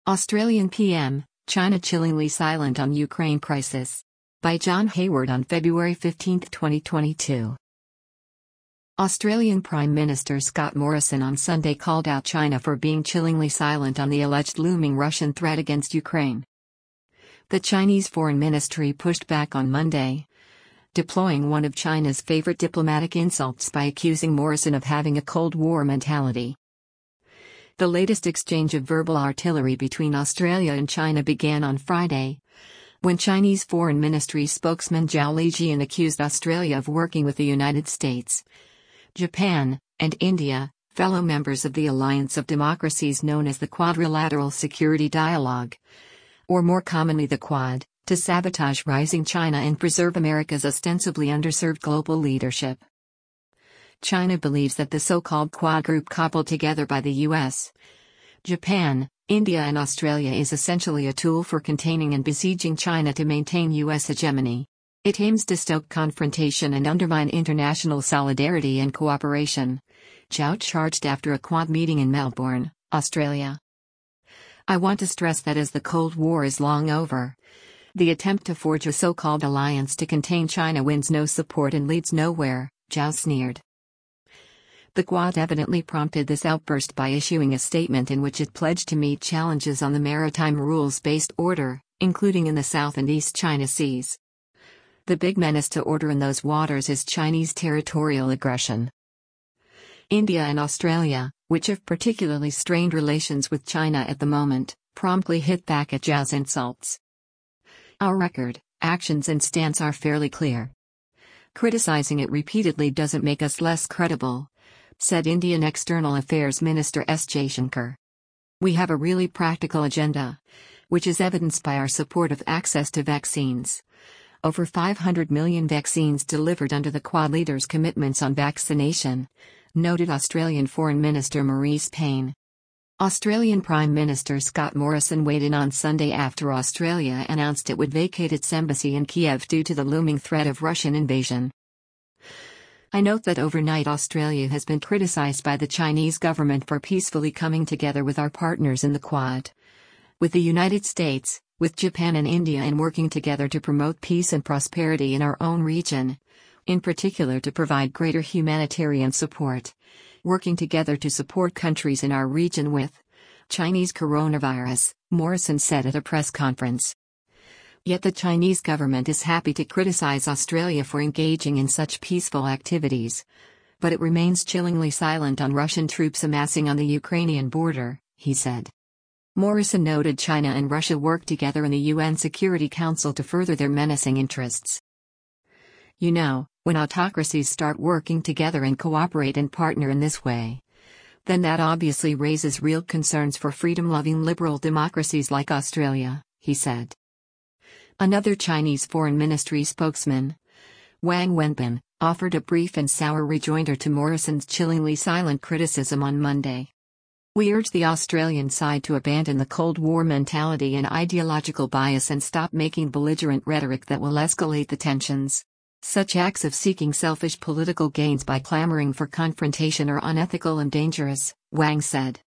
Australian PM, China chillingly silent on Ukraine crisis. By John Hayward on February 15, 2022. Australian Prime Minister Scott Morrison on Sunday called out China for being chillingly silent on the alleged looming Russian threat against Ukraine. The Chinese Foreign Ministry pushed back on Monday, deploying one of China's favorite diplomatic insults by accusing Morrison of having a Cold War mentality. The latest exchange of verbal artillery between Australia and China began on Friday, when Chinese Foreign Ministry spokesman Zhao Lijian accused Australia of working with the United States, Japan, and India, fellow members of the Alliance of Democracies known as the Quadrilateral Security Dialogue, or more commonly the Quad, to sabotage rising China and preserve America's ostensibly underserved global leadership. China believes that the so-called Quad group cobbled together by the US, Japan, India and Australia is essentially a tool for containing and besieging China to maintain US hegemony. It aims to stoke confrontation and undermine international solidarity and cooperation, Zhao charged after a Quad meeting in Melbourne, Australia. I want to stress that as the Cold War is long over, the attempt to forge a so-called alliance to contain China wins no support and leads nowhere, Zhao sneered. The Quad evidently prompted this outburst by issuing a statement in which it pledged to meet challenges on the maritime rules-based order, including in the South and East China Seas. The big menace to order in those waters is Chinese territorial aggression. India and Australia, which have particularly strained relations with China at the moment, promptly hit back at Zhao's insults. Our record, actions and stance are fairly clear. Criticizing it repeatedly doesn't make us less credible, said Indian External Affairs Minister S. Jaishankar. We have a really practical agenda, which is evidenced by our support of access to vaccines. Over 500 million vaccines delivered under the Quad leaders' commitments on vaccination, noted Australian Foreign Minister Marise Payne. Australian Prime Minister Scott Morrison weighed in on Sunday after Australia announced it would vacate its embassy in Kiev due to the looming threat of Russian invasion. I note that overnight Australia has been criticized by the Chinese government for peacefully coming together with our partners in the Quad, with the United States, with Japan and India, and working together to promote peace and prosperity in our own region, in particular to provide greater humanitarian support, working together to support countries in our region with Chinese coronavirus, Morrison said at a press conference. Yet the Chinese government is happy to criticize Australia for engaging in such peaceful activities, but it remains chillingly silent on Russian troops amassing on the Ukrainian border, he said. Morrison noted China and Russia work together in the UN Security Council to further their menacing interests. You know, when autocracies start working together and cooperate and partner in this way, then that obviously raises real concerns for freedom-loving liberal democracies like Australia, he said. Another Chinese Foreign Ministry spokesman, Wang Wenbin, offered a brief and sour rejoinder to Morrison's chillingly silent criticism on Monday. We urge the Australian side to abandon the Cold War mentality and ideological bias and stop making belligerent rhetoric that will escalate the tensions. Such acts of seeking selfish political gains by clamoring for confrontation are unethical and dangerous, Wang said.